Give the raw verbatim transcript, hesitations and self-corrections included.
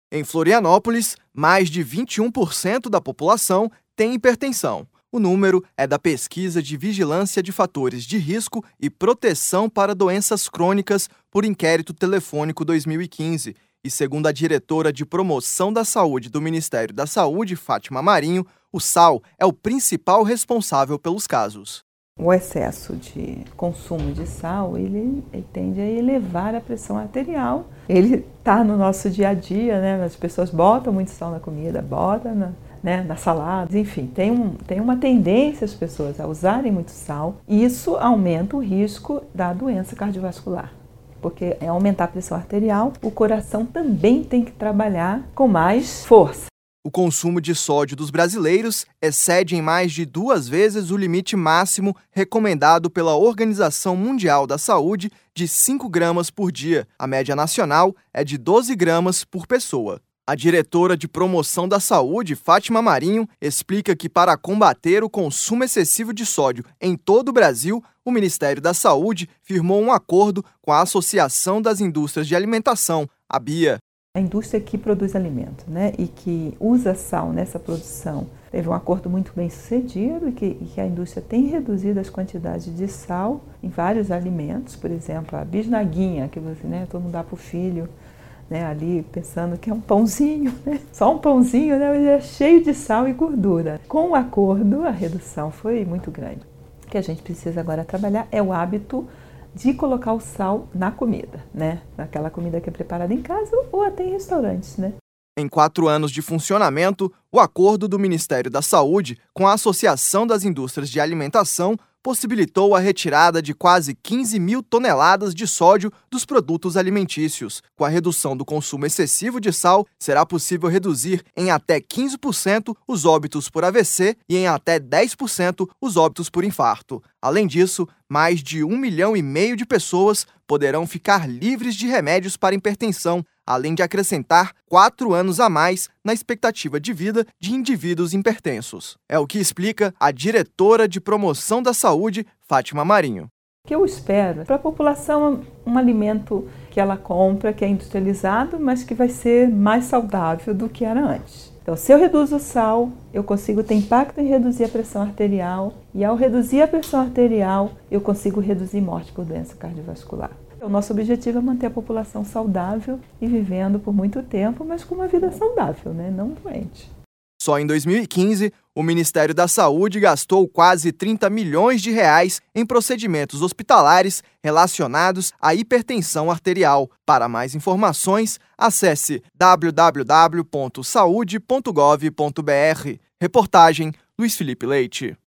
Em Florianópolis, mais de vinte e um por cento da população tem hipertensão. O número é da Pesquisa de Vigilância de Fatores de Risco e Proteção para Doenças Crônicas por Inquérito Telefônico dois mil e quinze. E segundo a diretora de Promoção da Saúde do Ministério da Saúde, Fátima Marinho, o sal é o principal responsável pelos casos. O excesso de consumo de sal, ele, ele tende a elevar a pressão arterial. Ele está no nosso dia a dia, né? As pessoas botam muito sal na comida, botam na, né, na salada. Enfim, tem, um, tem uma tendência as pessoas a usarem muito sal. E isso aumenta o risco da doença cardiovascular. Porque é aumentar a pressão arterial, o coração também tem que trabalhar com mais força. O consumo de sódio dos brasileiros excede em mais de duas vezes o limite máximo recomendado pela Organização Mundial da Saúde de cinco gramas por dia. A média nacional é de doze gramas por pessoa. A diretora de Promoção da Saúde, Fátima Marinho, explica que para combater o consumo excessivo de sódio em todo o Brasil, o Ministério da Saúde firmou um acordo com a Associação das Indústrias de Alimentação, a BIA. A indústria que produz alimento, né, e que usa sal nessa produção, teve um acordo muito bem sucedido e que, e que a indústria tem reduzido as quantidades de sal em vários alimentos, por exemplo, a bisnaguinha, que você, né, todo mundo dá para o filho, né, ali pensando que é um pãozinho, né, só um pãozinho, né, mas é cheio de sal e gordura. Com o acordo, a redução foi muito grande. O que a gente precisa agora trabalhar é o hábito de colocar o sal na comida, né? Naquela comida que é preparada em casa ou até em restaurantes, né? Em quatro anos de funcionamento, o acordo do Ministério da Saúde com a Associação das Indústrias de Alimentação possibilitou a retirada de quase quinze mil toneladas de sódio dos produtos alimentícios. Com a redução do consumo excessivo de sal, será possível reduzir em até quinze por cento os óbitos por A V C e em até dez por cento os óbitos por infarto. Além disso, mais de um milhão e meio de pessoas poderão ficar livres de remédios para hipertensão, além de acrescentar quatro anos a mais na expectativa de vida de indivíduos hipertensos. É o que explica a diretora de Promoção da Saúde, Fátima Marinho. O que eu espero para a população um alimento que ela compra, que é industrializado, mas que vai ser mais saudável do que era antes. Então, se eu reduzo o sal, eu consigo ter impacto em reduzir a pressão arterial e ao reduzir a pressão arterial, eu consigo reduzir morte por doença cardiovascular. O nosso objetivo é manter a população saudável e vivendo por muito tempo, mas com uma vida saudável, né? Não doente. Só em dois mil e quinze, o Ministério da Saúde gastou quase trinta milhões de reais em procedimentos hospitalares relacionados à hipertensão arterial. Para mais informações, acesse w w w ponto saude ponto gov ponto b r. Reportagem Luiz Felipe Leite.